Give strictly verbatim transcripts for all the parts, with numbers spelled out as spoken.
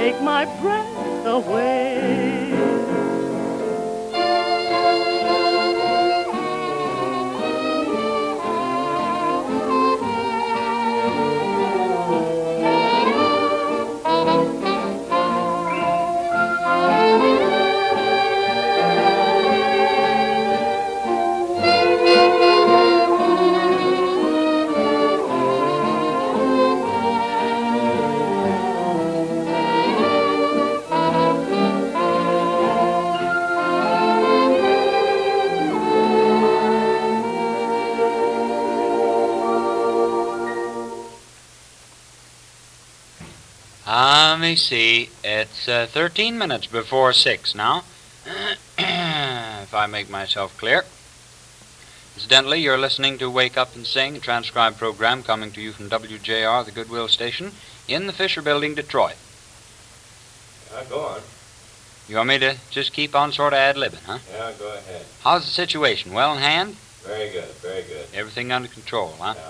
take my breath away. Let me see. It's uh, thirteen minutes before six now, if I make myself clear. Incidentally, you're listening to Wake Up and Sing, a transcribed program coming to you from W J R, the Goodwill Station, in the Fisher Building, Detroit. Yeah, go on. You want me to just keep on sort of ad-libbing, huh? Yeah, go ahead. How's the situation? Well in hand? Very good, very good. Everything under control, huh? Yeah.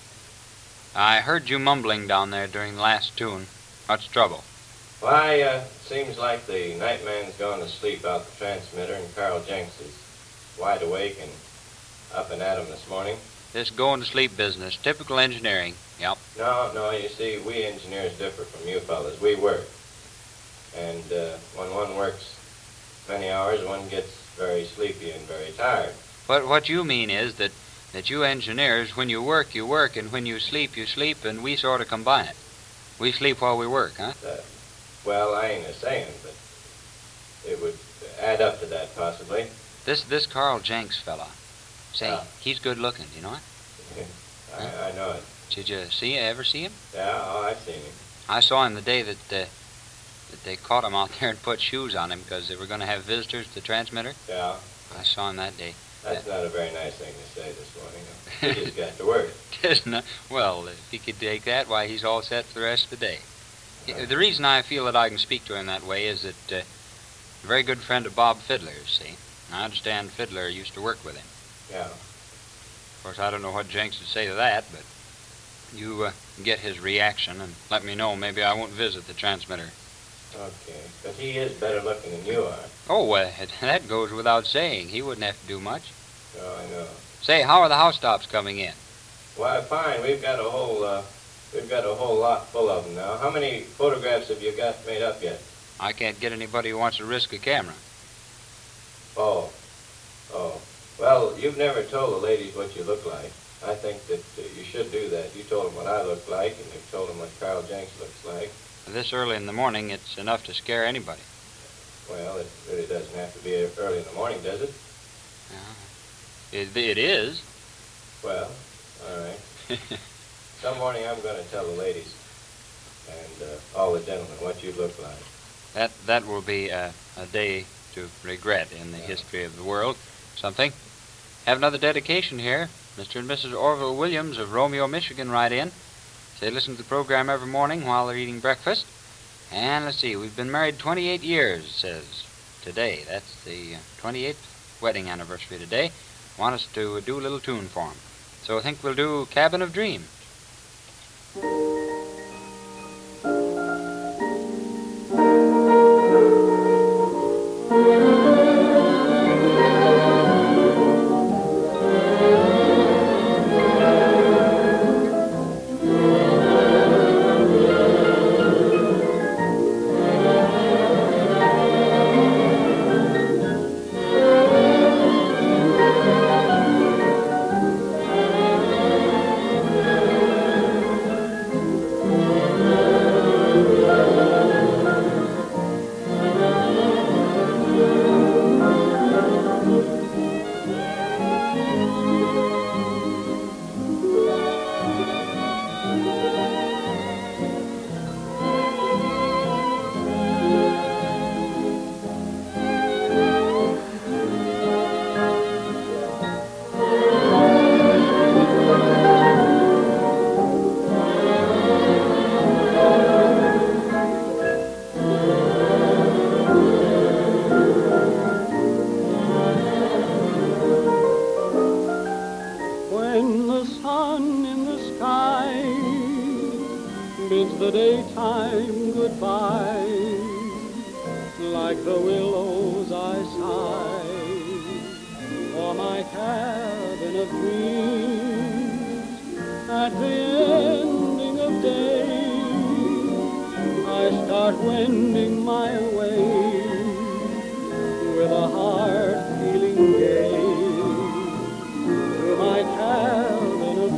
I heard you mumbling down there during the last tune. What's the trouble? Why, uh, seems like the night man's gone to sleep out the transmitter, and Carl Jenks is wide awake and up and at him this morning. This going-to-sleep business, typical engineering. Yep. No, no, you see, we engineers differ from you fellas. We work. And uh, when one works many hours, one gets very sleepy and very tired. But what you mean is that, that you engineers, when you work, you work, and when you sleep, you sleep, and we sort of combine it. We sleep while we work, huh? Uh, well, I ain't a-saying, but it would add up to that, possibly. This this Carl Jenks fella, say, Yeah. he's good-looking, you know it? I, Huh? I know it. Did you see, ever see him? Yeah, oh, I've seen him. I saw him the day that, uh, that they caught him out there and put shoes on him because they were going to have visitors to the transmitter. Yeah, I saw him that day. that's not a very nice thing to say this morning. He just got to work. Isn't it? Well, if he could take that, why, he's all set for the rest of the day. Uh, The reason I feel that I can speak to him that way is that uh, a very good friend of Bob Fiddler's, see? I understand Fiddler used to work with him. Yeah. Of course, I don't know what Jenks would say to that, but you uh, get his reaction and let me know. Maybe I won't visit the transmitter. Okay, but he is better looking than you are. Oh, uh, that goes without saying. He wouldn't have to do much. Oh, I know. Say, how are the house tops coming in? Why, fine. We've got a whole, uh, we've got a whole lot full of them now. How many photographs have you got made up yet? I can't get anybody who wants to risk a camera. Oh, oh. Well, you've never told the ladies what you look like. I think that uh, you should do that. You told them what I look like, and you've told them what Carl Jenks looks like. This early in the morning, it's enough to scare anybody. Well, it really doesn't have to be early in the morning, does it? Yeah. It, it is. Well, all right. Some morning I'm going to tell the ladies and uh, all the gentlemen what you look like. That that will be a, a day to regret in the Yeah. history of the world. Something. Have another dedication here. Mister and Missus Orville Williams of Romeo, Michigan, write in. They listen to the program every morning while they're eating breakfast. And let's see, we've been married twenty-eight years, it says, today. That's the uh, twenty-eighth wedding anniversary today. Want us to do a little tune for them. So I think we'll do Cabin of Dreams. Thank you. bids the daytime goodbye. Like the willows I sigh for my cabin of dreams. At the ending of days, I start wending my way with a heart feeling gay to my cabin of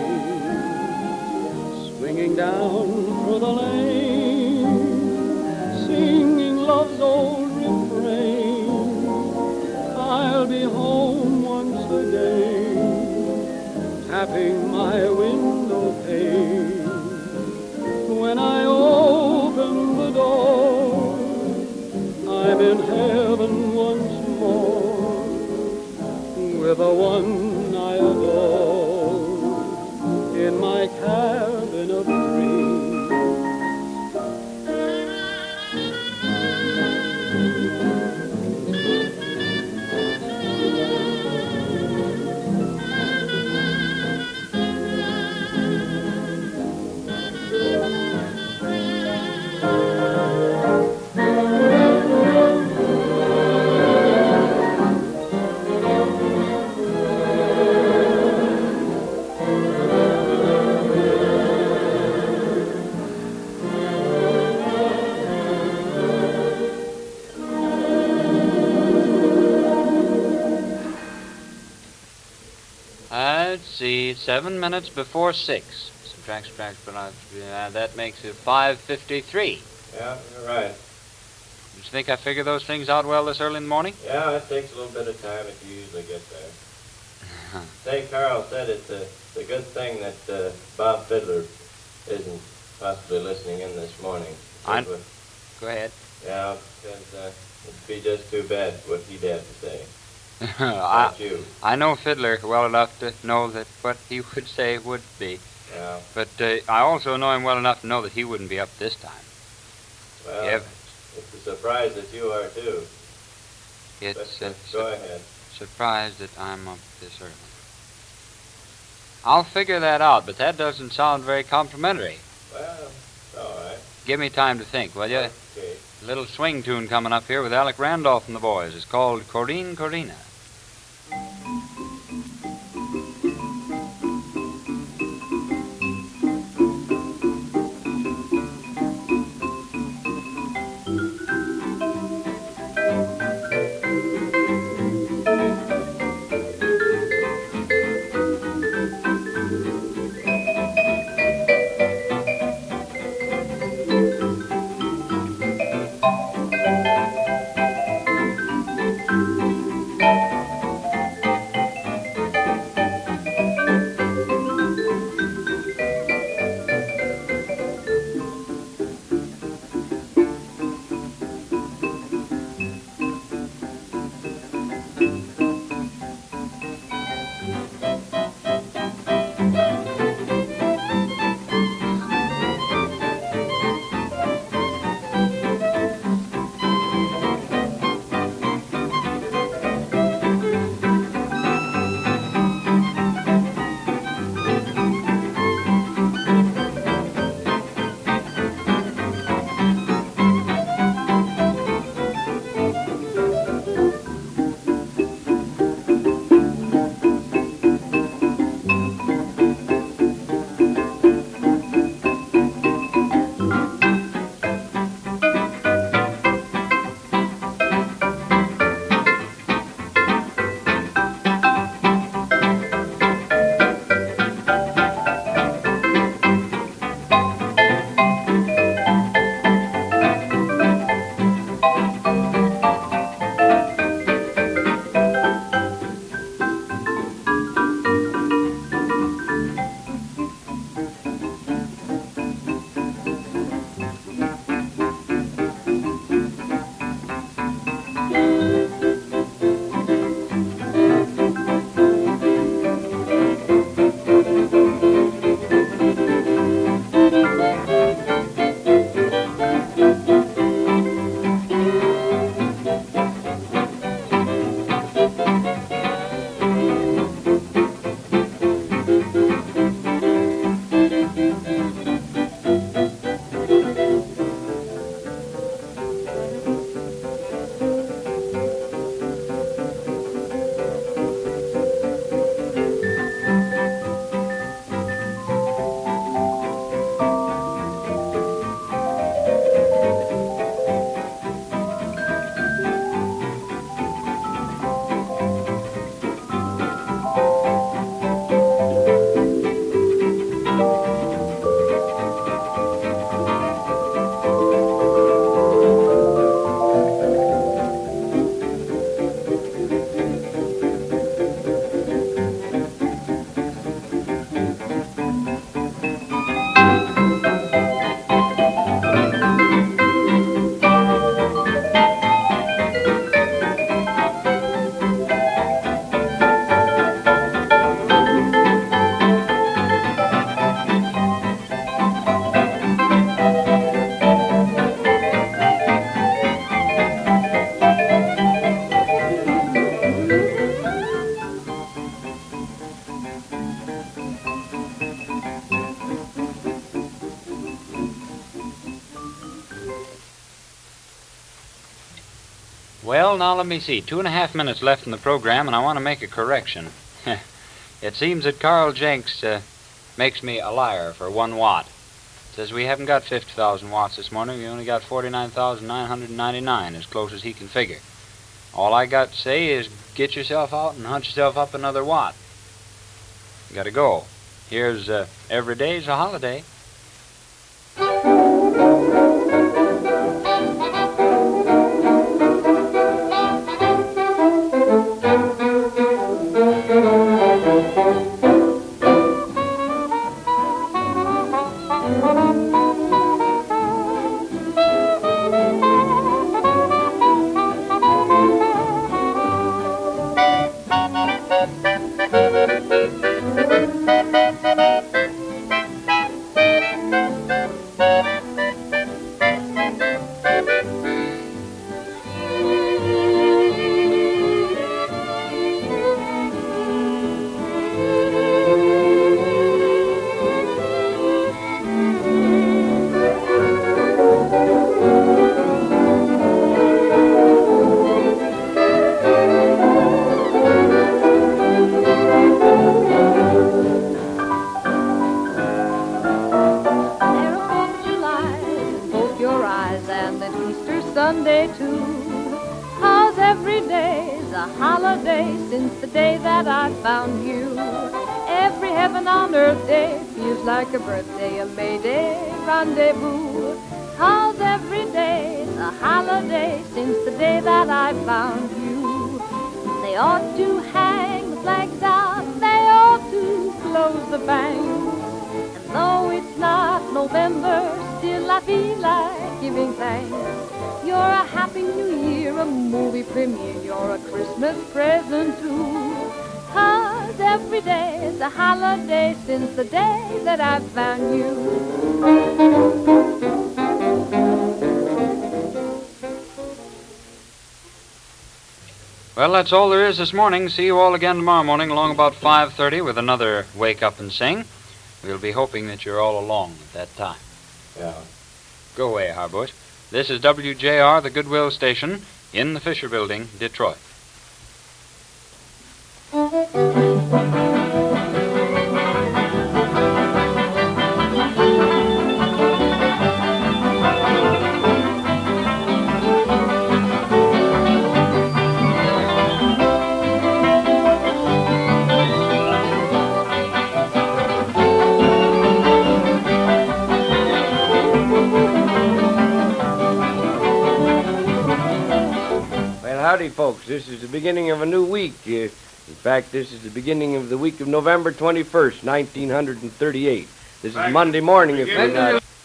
dreams, swinging down through the lane, singing love's old refrain. I'll be home once again, tapping my window pane. When I open the door, I'm in heaven once more with the one I adore in my cabin of dreams. Let's see, seven minutes before six. Subtract, subtract, but uh, that makes it five fifty-three. Yeah, you're right. Did you think I figured those things out well this early in the morning? Yeah, it takes a little bit of time, but you usually get there. Say, Carl said it's a, it's a good thing that uh, Bob Fiddler isn't possibly listening in this morning. I... But, Go ahead. yeah, because uh, it'd be just too bad what he'd have to say. I, Not you. I know Fiddler well enough to know that what he would say would be. Yeah. But uh, I also know him well enough to know that he wouldn't be up this time. Well, Yep. it's a surprise that you are, too. It's But, a uh, go su- ahead. surprise that I'm up this early. I'll figure that out, but that doesn't sound very complimentary. Well, it's all right. Give me time to think, will you? Okay. A little swing tune coming up here with Alec Randolph and the boys. It's called Corrine Corina. Well, now let me see. Two and a half minutes left in the program, and I want to make a correction. It seems that Carl Jenks uh, makes me a liar for one watt. Says we haven't got fifty thousand watts this morning. We only got forty-nine thousand nine hundred ninety-nine, as close as he can figure. All I got to say is get yourself out and hunt yourself up another watt. You gotta go. Here's uh, Every Day's a Holiday. Sunday too, 'cause every day's a holiday since the day that I found you. Every heaven on earth day feels like a birthday, a May Day rendezvous, 'cause every day's a holiday since the day that I found you. They ought to hang the flags out, they ought to close the banks, and though it's not November, still I feel like giving thanks. You're a happy new year, a movie premiere, you're a Christmas present too, 'cause every day is a holiday since the day that I found you. Well, that's all there is this morning. See you all again tomorrow morning along about five thirty with another Wake Up and Sing. We'll be hoping that you're all along at that time. Yeah. Go away, Harbush. This is W J R, the Goodwill Station, in the Fisher Building, Detroit. Howdy, folks. This is the beginning of a new week. Uh, in fact, this is the beginning of the week of November twenty-first, nineteen thirty-eight. This is Monday morning, if you're not...